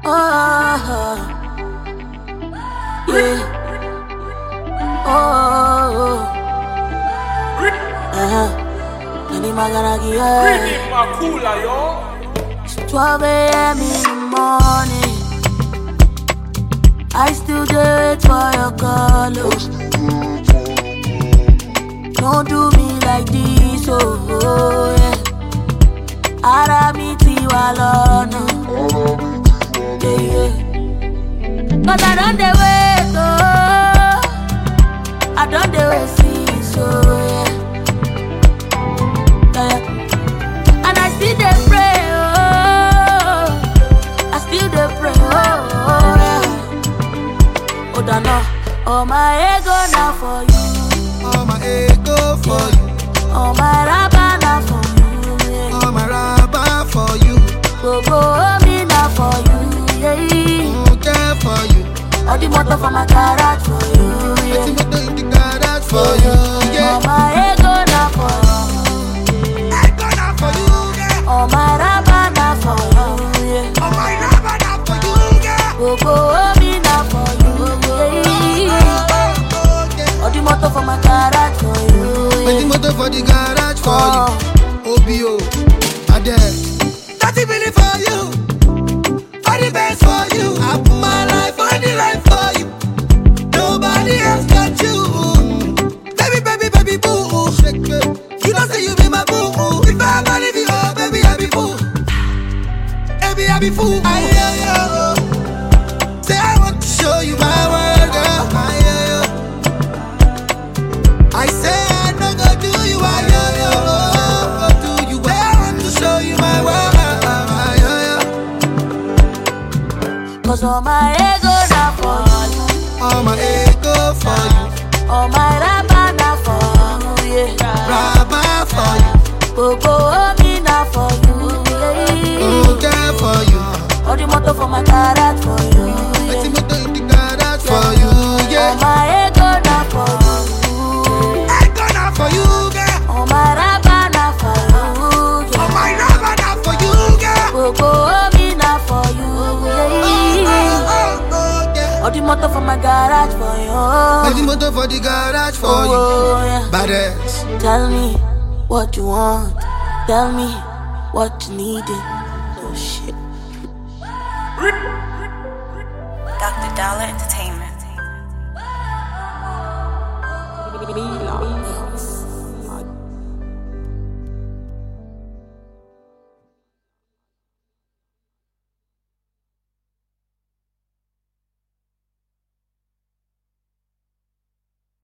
Oh, yeah. Oh, Nani Maganagi, it's 12 a.m. in the morning. I still do it for your call. Don't do me like this, oh yeah. Aramiti walona, yeah, yeah. 'Cause I don't dey wait, oh, I don't dey wait, see, so yeah, yeah. And I still dey pray, oh, I still dey pray, oh yeah. Oh, Dana, all my ego now for you. All my ego for you. All my raba now for you, yeah. All my raba for you. Go me now for you, yeah. Okay for you. All the motor for my garage for you, yeah. All the motor in the garage for you, yeah. All my ego now for you. Ego now for you, yeah. All my raba now for you, yeah. All my raba now for you, yeah. Go me now for you, yeah. All the motor for my garage for you, yeah. All the motor for the garage for you. OBO, Adele. 30 million for you. All the best for you. I put my life on the line for you. Nobody else got you. Baby, baby, baby, boo. You don't say you be my boo. If I ever leave you, oh, baby, I be fool. Baby, I be fool. Say I want to show you my world, girl. I say I don't go do you, I do you. I want to show you my world. 'Cause all my ego now for you. All my ego for you. All my raba now for you, yeah. Raba for you. Go me now for you, yeah. Okay for you. All the motor for my garage for you, All the yeah. motor in the garage for you, All yeah. my ego now for you. Ego now for you, girl. All my raba now for you, yeah. All my raba now for you, girl. Go me now for you, yeah. Yeah. All the motor for my garage for you. All the motor for the garage for you. Oh, yeah. Badass. Tell me what you want. Tell me what you needed. Oh shit. Dr. Dollar Entertainment.